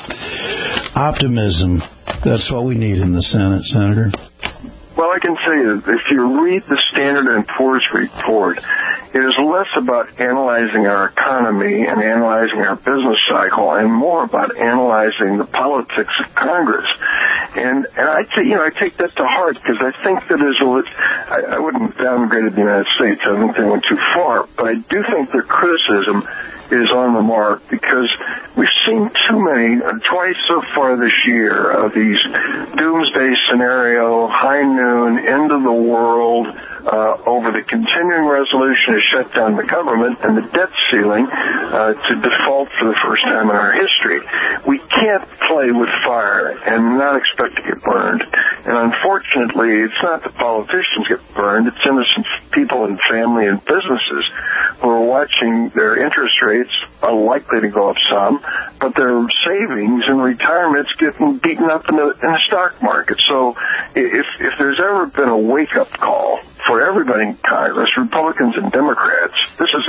U: optimism, that's what we need in the Senate, Senator.
V: Well, I can tell you, if you read the Standard and Poor's report,
A: It is less about analyzing our economy and analyzing our business cycle and more about analyzing the politics of Congress. And, and I, t- you know, I take that to heart because I think that is a, I, I wouldn't downgrade the United States. I think they went too far. But I do think their criticism is on the mark because we've seen too many, uh, twice so far this year, of these doomsday scenario, high noon, end of the world, uh, over the continuing resolution to shut down the government and the debt ceiling, uh, to default for the first time in our history. We can't play with fire and not expect to get burned. And unfortunately, it's not the politicians get burned, it's innocent people and family and businesses who are watching their interest rates are likely to go up some, but their savings and retirements getting beaten up in the, in the stock market. So if, if there's ever been a wake-up call for everybody in Congress, Republicans and Democrats, this is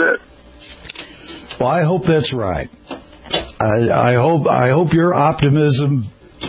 A: it.
U: Well, I hope that's right. I, I hope I hope your optimism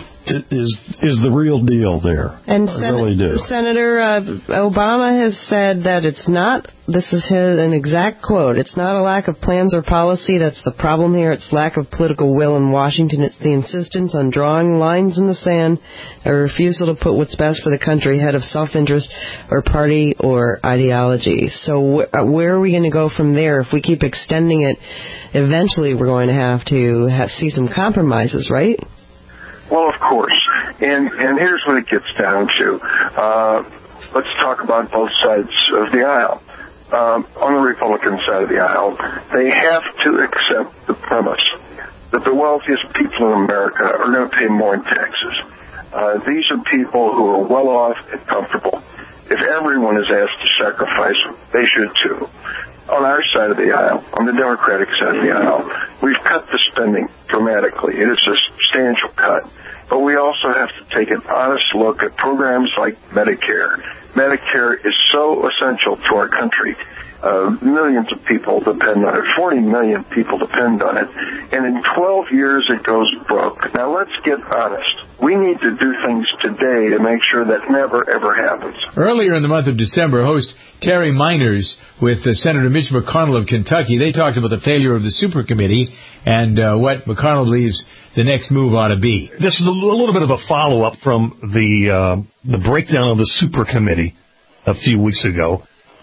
U: is is the real deal there.
G: And
U: I
G: Sen-
U: really do.
G: Senator uh, Obama has said that it's not, this is his, an exact quote, it's not a lack of plans or policy that's the problem here, it's lack of political will in Washington. It's the insistence on drawing lines in the sand, a refusal to put what's best for the country ahead of self-interest or party or ideology. So wh- where are we going to go from there? If we keep extending it, eventually we're going to have to have, see some compromises, right?
A: Well, of course. And and here's what it gets down to. Uh, let's talk about both sides of the aisle. Um, on the Republican side of the aisle, they have to accept the premise that the wealthiest people in America are going to pay more in taxes. Uh, these are people who are well off and comfortable. If everyone is asked to sacrifice, they should too. On our side of the aisle, on the Democratic side of the aisle, we've cut the spending dramatically. It is a substantial cut. But we also have to take an honest look at programs like Medicare. Medicare is so essential to our country. Uh, millions of people depend on it. forty million people depend on it. And in twelve years, it goes broke. Now, let's get honest. We need to do things today to make sure that never, ever happens.
D: Earlier in the month of December, host Terry Miners with uh, Senator Mitch McConnell of Kentucky, they talked about the failure of the super committee and uh, what McConnell believes the next move ought to be.
V: This is a little bit of a follow-up from the uh, the breakdown of the super committee a few weeks ago,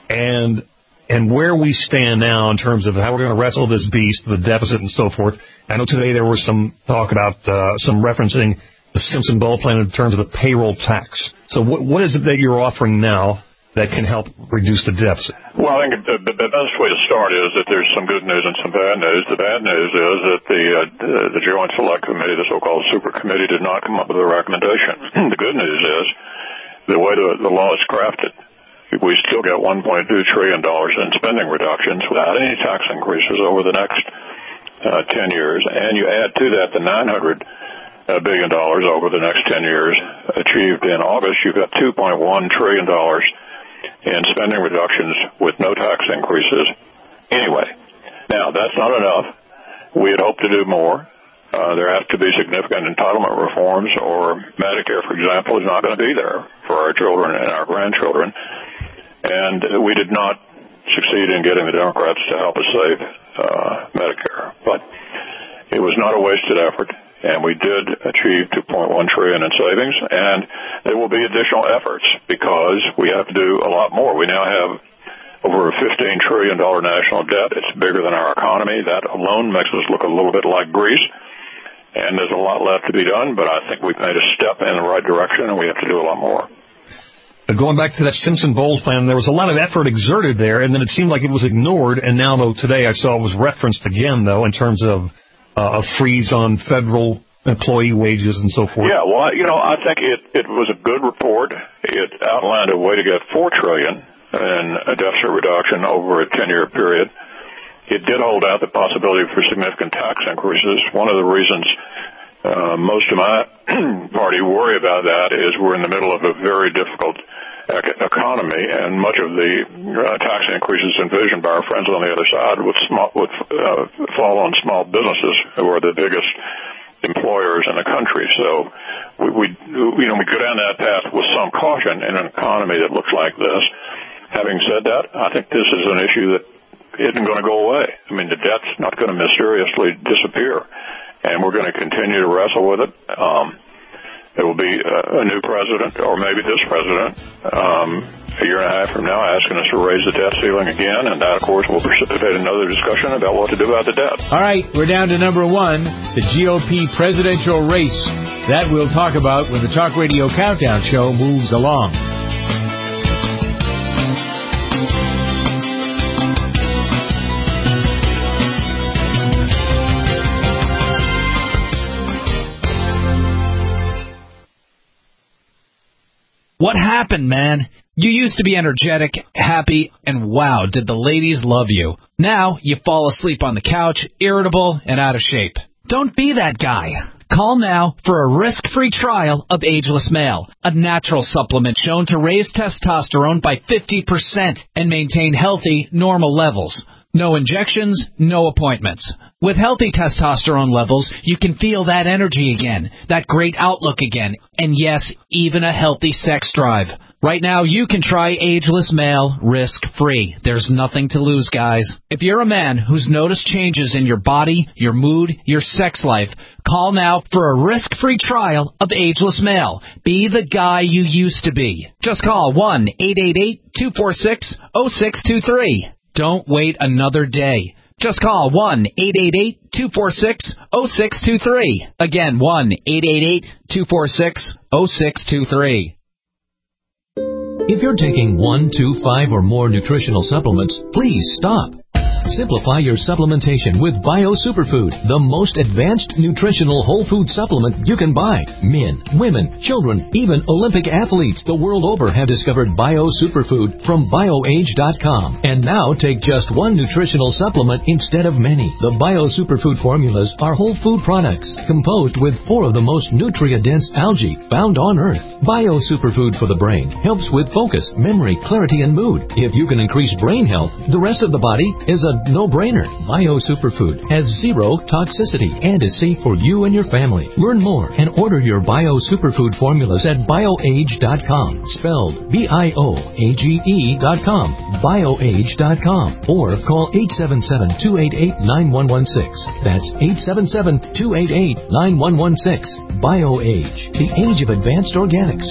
V: and and where we stand now in terms of how we're going to wrestle this beast, the deficit and so forth. I know today there was some talk about uh, some referencing the Simpson-Bowles plan in terms of the payroll tax. So what, what is it that you're offering now that can help reduce the deficit?
W: Well, I think the, the best way to start is that there's some good news and some bad news. The bad news is that the uh, the Joint Select Committee, the so-called Super Committee, did not come up with a recommendation. The good news is the way the, the law is crafted, we still get one point two trillion dollars in spending reductions without any tax increases over the next uh, ten years. And you add to that the nine hundred billion dollars over the next ten years achieved in August, you've got two point one trillion dollars in spending reductions with no tax increases anyway. Now, that's not enough. We had hoped to do more. Uh, there have to be significant entitlement reforms, or Medicare, for example, is not going to be there for our children and our grandchildren. And we did not succeed in getting the Democrats to help us save uh, Medicare. But it was not a wasted effort, and we did achieve two point one trillion dollars in savings, and there will be additional efforts because we have to do a lot more. We now have over a fifteen trillion dollars national debt. It's bigger than our economy. That alone makes us look a little bit like Greece. And there's a lot left to be done, but I think we've made a step in the right direction, and we have to do a lot more.
V: Going back to that Simpson-Bowles plan, there was a lot of effort exerted there, and then it seemed like it was ignored. And now, though, today I saw it was referenced again, though, in terms of uh, a freeze on federal employee wages and so forth.
W: Yeah, well, you know, I think it, it was a good report. It outlined a way to get four trillion dollars in a deficit reduction over a ten-year period. It did hold out the possibility for significant tax increases. One of the reasons uh, most of my party worry about that is we're in the middle of a very difficult ec- economy, and much of the uh, tax increases envisioned by our friends on the other side would, small, would uh, fall on small businesses who are the biggest employers in the country. So we, we, you know, we go down that path with some caution in an economy that looks like this. Having said that, I think this is an issue that isn't going to go away. I mean, the debt's not going to mysteriously disappear, and we're going to continue to wrestle with it. Um, There will be a, a new president, or maybe this president, um, a year and a half from now, asking us to raise the debt ceiling again, and that, of course, will precipitate another discussion about what to do about the debt.
D: All right, we're down to number one, the G O P presidential race. That we'll talk about when the Talk Radio Countdown Show moves along.
H: What happened, man? You used to be energetic, happy, and wow, did the ladies love you. Now, you fall asleep on the couch, irritable, and out of shape. Don't be that guy. Call now for a risk-free trial of Ageless Male, a natural supplement shown to raise testosterone by fifty percent and maintain healthy, normal levels. No injections, no appointments. With healthy testosterone levels, you can feel that energy again, that great outlook again, and yes, even a healthy sex drive. Right now, you can try Ageless Male risk-free. There's nothing to lose, guys. If you're a man who's noticed changes in your body, your mood, your sex life, call now for a risk-free trial of Ageless Male. Be the guy you used to be. Just call one eight eight eight, two four six, zero six two three. Don't wait another day. Just call one eight eight eight, two four six, zero six two three. Again, one eight eight eight, two four six, zero six two three.
J: If you're taking one, two, five, or more nutritional supplements, please stop. Simplify your supplementation with Bio Superfood, the most advanced nutritional whole food supplement you can buy. Men, women, children, even Olympic athletes the world over have discovered Bio Superfood from bio age dot com. And now take just one nutritional supplement instead of many. The Bio Superfood formulas are whole food products composed with four of the most nutrient-dense algae found on Earth. Bio Superfood for the brain helps with focus, memory, clarity, and mood. If you can increase brain health, the rest of the body is a no-brainer. Bio Superfood has zero toxicity and is safe for you and your family. Learn more and order your Bio Superfood formulas at bio age dot com, spelled B I O A G E dot com, bio age dot com, or call eight seven seven, two eight eight, nine one one six. That's eight seven seven, two eight eight, nine one one six. BioAge, the age of advanced organics.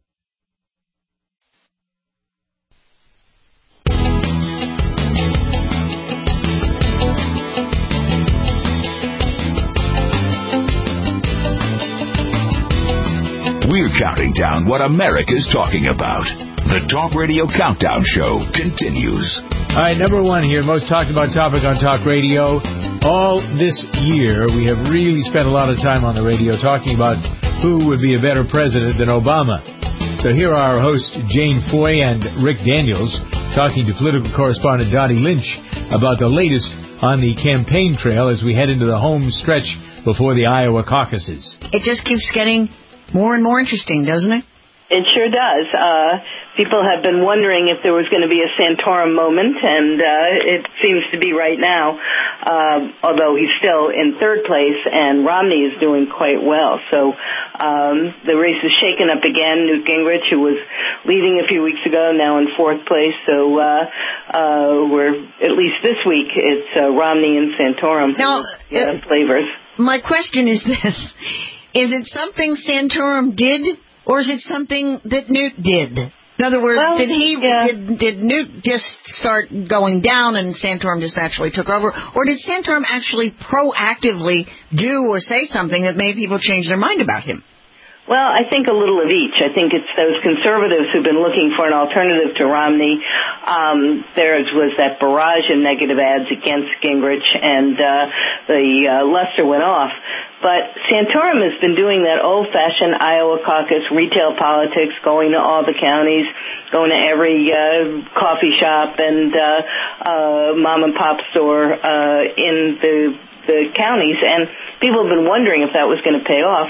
M: We're counting down what America's talking about. The Talk Radio Countdown Show continues.
D: All right, number one here, most talked about topic on Talk Radio. All this year, we have really spent a lot of time on the radio talking about who would be a better president than Obama. So here are our hosts, Jane Foy and Rick Daniels, talking to political correspondent Dottie Lynch about the latest on the campaign trail as we head into the home stretch before the Iowa caucuses.
K: It just keeps getting more and more interesting, doesn't it?
L: It sure does. Uh, people have been wondering if there was going to be a Santorum moment, and uh, it seems to be right now, uh, although he's still in third place, and Romney is doing quite well. So um, the race is shaken up again. Newt Gingrich, who was leading a few weeks ago, now in fourth place. So uh, uh, we're, at least this week, it's uh, Romney and Santorum.
K: Now,
L: uh,
K: uh,
L: flavors.
K: My question is this. Is it something Santorum did, or is it something that Newt did? In other words, well, did he yeah. did, did Newt just start going down and Santorum just actually took over, or did Santorum actually proactively do or say something that made people change their mind about him?
L: Well, I think a little of each. I think it's those conservatives who've been looking for an alternative to Romney. Um, there was that barrage of negative ads against Gingrich, and uh, the uh, luster went off. But Santorum has been doing that old-fashioned Iowa caucus retail politics, going to all the counties, going to every uh, coffee shop and uh, uh, mom-and-pop store uh, in the, the counties. And people have been wondering if that was going to pay off.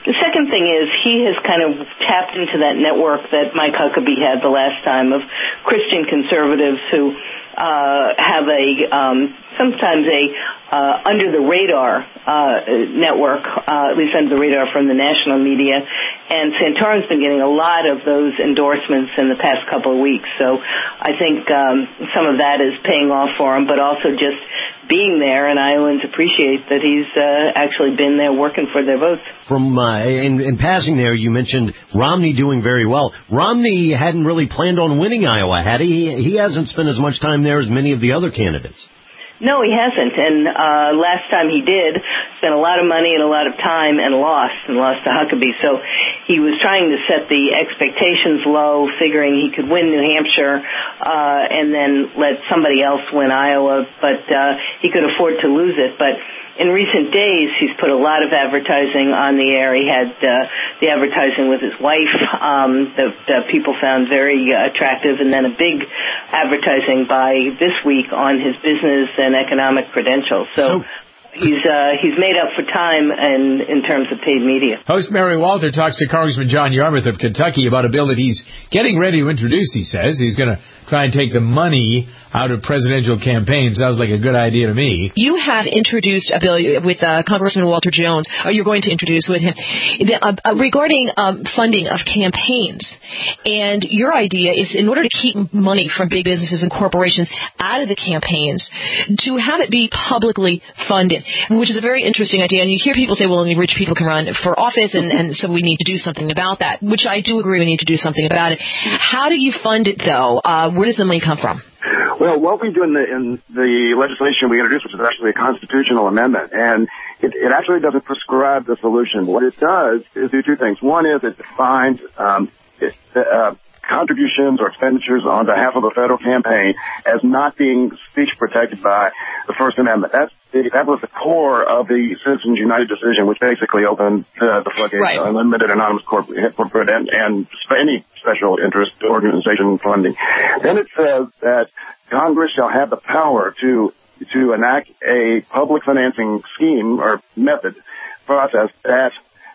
L: The second thing is he has kind of tapped into that network that Mike Huckabee had the last time of Christian conservatives who uh, have a um, sometimes a uh, under the radar uh, network, uh, at least under the radar from the national media. And Santorum's been getting a lot of those endorsements in the past couple of weeks. So I think um, some of that is paying off for him, but also just being there, and Iowans appreciate that he's uh, actually been there working for their votes.
N: From uh, in, in passing there, you mentioned Romney doing very well. Romney hadn't really planned on winning Iowa, had he? He hasn't spent as much time there as many of the other candidates.
L: No, he hasn't. And uh last time he did, spent a lot of money and a lot of time and lost, and lost to Huckabee. So he was trying to set the expectations low, figuring he could win New Hampshire uh and then let somebody else win Iowa, but uh he could afford to lose it. But in recent days, he's put a lot of advertising on the air. He had uh, the advertising with his wife um, that uh, people found very uh, attractive, and then a big advertising by this week on his business and economic credentials. So, so he's uh, he's made up for time in, in terms of paid media.
D: Host Mary Walter talks to Congressman John Yarmouth of Kentucky about a bill that he's getting ready to introduce, he says. He's going to try and take the money out of presidential campaigns. Sounds like a good idea to me.
O: You have introduced a bill with uh, Congressman Walter Jones, or you're going to introduce with him, the, uh, uh, regarding um, funding of campaigns. And your idea is, in order to keep money from big businesses and corporations out of the campaigns, to have it be publicly funded, which is a very interesting idea. And you hear people say, well, only rich people can run for office, and, and so we need to do something about that, which I do agree we need to do something about it. How do you fund it, though? Uh, where does the money come from?
P: Well, what we do in the in the legislation we introduced, which is actually a constitutional amendment, and it, it actually doesn't prescribe the solution. What it does is do two things. One is it defines um, it, uh, contributions or expenditures on behalf of a federal campaign as not being speech protected by the First Amendment. That's the, that was the core of the Citizens United decision, which basically opened uh, the floodgates right. to unlimited anonymous corporate, corporate and, and any special interest organization funding. Then it says that Congress shall have the power to to enact a public financing scheme or method process that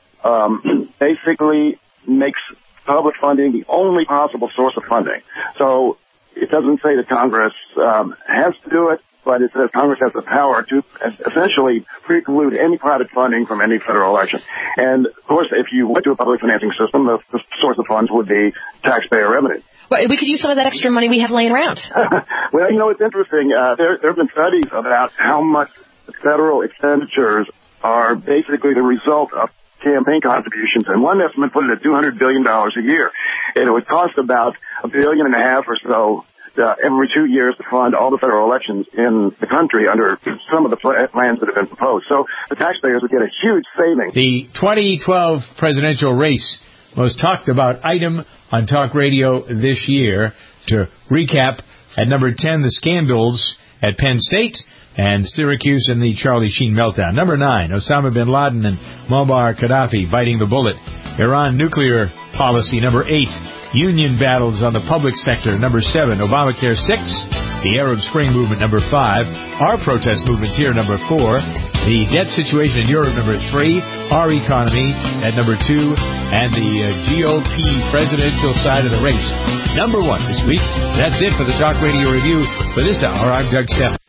P: um, basically makes public funding the only possible source of funding. So it doesn't say that Congress um, has to do it, but it says Congress has the power to essentially preclude any private funding from any federal election. And, of course, if you went to a public financing system, the, the source of funds would be taxpayer revenue.
O: Well, we could use some of that extra money we have laying around.
P: Well, you know, it's interesting. Uh, there, there have been studies about how much federal expenditures are basically the result of campaign contributions, and one estimate put it at two hundred billion dollars a year. And it would cost about a billion and a half or so uh, every two years to fund all the federal elections in the country under some of the plans that have been proposed. So the taxpayers would get a huge saving.
D: The twenty twelve presidential race, most talked about item on talk radio this year. To recap, at number ten, the scandals at Penn State and Syracuse and the Charlie Sheen meltdown. Number nine, Osama bin Laden and Muammar Gaddafi biting the bullet. Iran nuclear policy. Number eight, union battles on the public sector. Number seven, Obamacare six, the Arab Spring movement. Number five, our protest movements here. Number four, the debt situation in Europe. Number three, our economy at number two, and the uh, G O P presidential side of the race. Number one this week. That's it for the Talk Radio Review for this hour. I'm Doug Stephan.